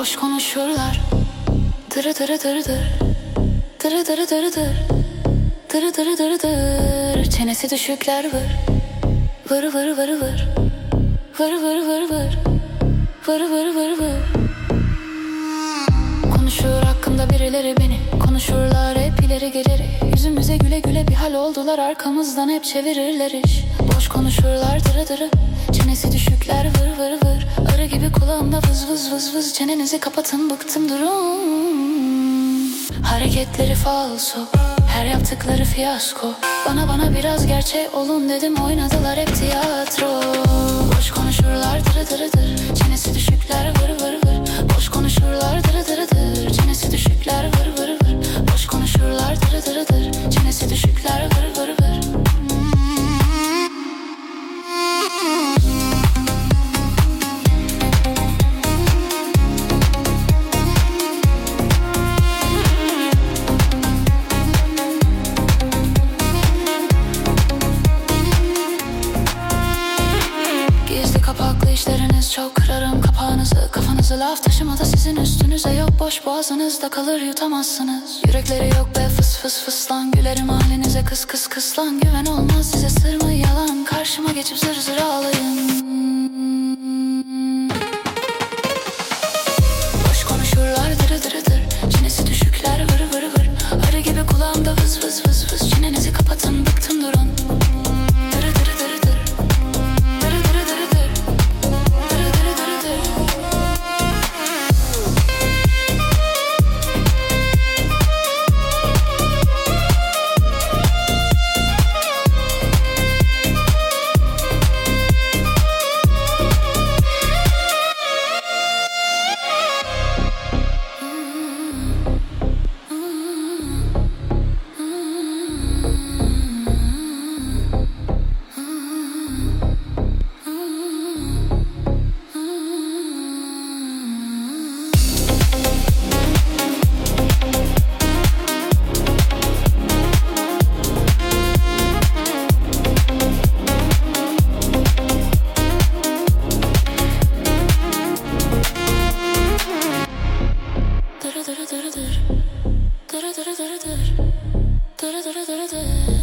boş konuşurlar. Dırı dırı dırı dır, dırı dırı dırı dır, dırı dırı dırı dır. Çenesi düşükler vır, vır vır vır vır, vır vır vır vır, vır vır vır vır. Konuşur hakkında birileri beni, konuşurlar hep ileri gelir. Yüzümüze güle güle bir hal oldular, arkamızdan hep çevirirler iş. Boş konuşurlar dırı dırı, çenesi düşükler vır vır vır. Arı gibi kulağımda vız vız vız vız. Çenenizi kapatın, bıktım durun. Hareketleri falso, her yaptıkları fiyasko. Bana biraz gerçek olun dedim, oynadılar hep tiyatro. Boş konuşurlar dırı dırı dır, çenesi düşükler vır vır vır. Boş konuşurlar dırı dırı dır, çenesi düşükler vır vır vır. Boş konuşurlar dırı dırı dır, çenesi düşükler vır vır vır. Kapaklı işleriniz çok, kırarım kapağınızı. Kafanızı laf taşımada sizin üstünüze yok. Boş boğazınızda kalır, yutamazsınız. Yürekleri yok be fıs fıs fıs lan. Gülerim halinize kıs kıs kıs lan. Güven olmaz size, sır mı yalan. Karşıma geçip zır zır ağlayın. Boş konuşurlar dırı dırı dır, çenesi düşükler vır vır vır. Arı gibi kulağımda vız vız vız vız. Çenenizi kapatın, bıktım durun. Dırı dırı dırı dır, dırı dırı dırı dır, dırı dırı dırı dır.